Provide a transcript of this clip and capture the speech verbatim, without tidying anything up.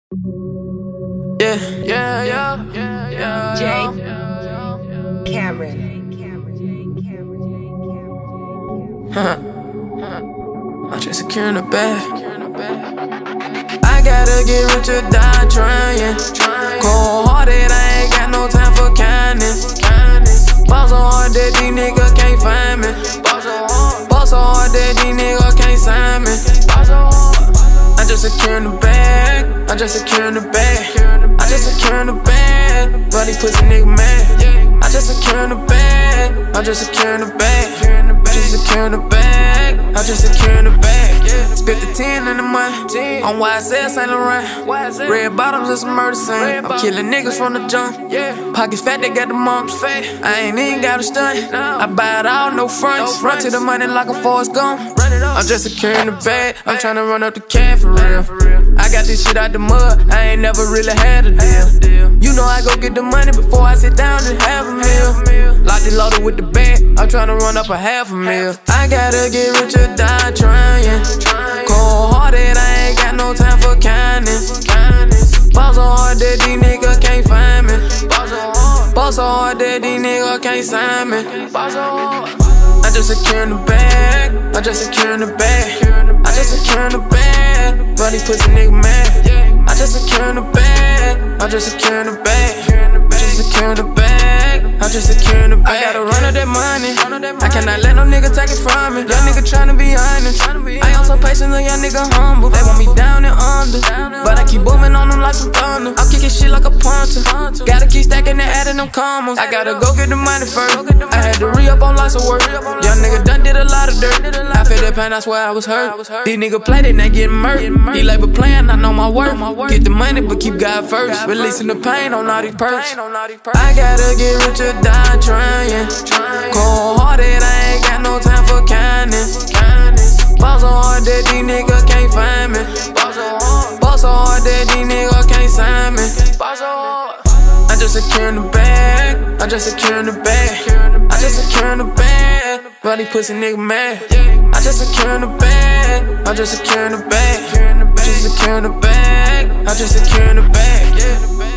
Yeah, yeah, yeah, yeah, yeah. Jay Cameron. I'm just securing the bag. I gotta get rich or die trying. Cold hearted, I ain't got no time for kindness. Ball so hard that these niggas can't find me. Ball so hard that these niggas can't sign me. I'm just securing the bag. I'm just securing the bag. I just securing the bag. But these pussy nigga mad. I just securing the bag. I'm just securing the bag. Just securing the bag. I'm just securing the bag. Spit the ten in the money. On Y S L Saint Laurent. Red bottoms is a murder scene. I'm killing niggas from the jump. Pockets fat, they got the mumps. I ain't even got a stunt. I buy it all, no fronts. Run to the money like a Forrest Gump. I'm just securing the bag. I'm tryna run up the cab for real. I got this shit out the mud. I ain't never really had a deal. You know I go get the money before I sit down and have a meal. Locked it loaded with the bag. I'm tryna run up a half a meal. I gotta get rich or die trying. Cold hearted, I ain't got no time for kindness. Ball so hard that these niggas can't find me. Ball so hard that these niggas can't sign me. I just securing the bag. I just securing the bag. I just securing the bag. But these pussy nigga mad. I just securing the bag. I just securing the bag. I just securing the bag. I just securing the bag. I gotta run up that money. I cannot let no nigga take it from me. Young nigga tryna be honest. I am so patient, a young nigga humble. They want me down and under, but I keep booming on them like some thunder. I'm kicking shit like a punter. Gotta keep stacking and adding them commas. I gotta go get the money first. I had to re-up on lots of work. Young nigga done did a lot of dirt. I feel that pain, I swear I was hurt. These niggas play, they not getting murked. He label playing, I know my work. Get the money, but keep God first. Releasing the pain on all these perks. I gotta get rich or die trying. Cold hearted, I ain't got no time for kindness. Ball so hard that these niggas can't find me. Ball so hard that these niggas can't sign me. I just securing the bag. I just securing the bag. I just securing the bag. But these pussy nigga mad. I just securing the bag. I just securing the bag. I just securing the bag. I just securing the bag.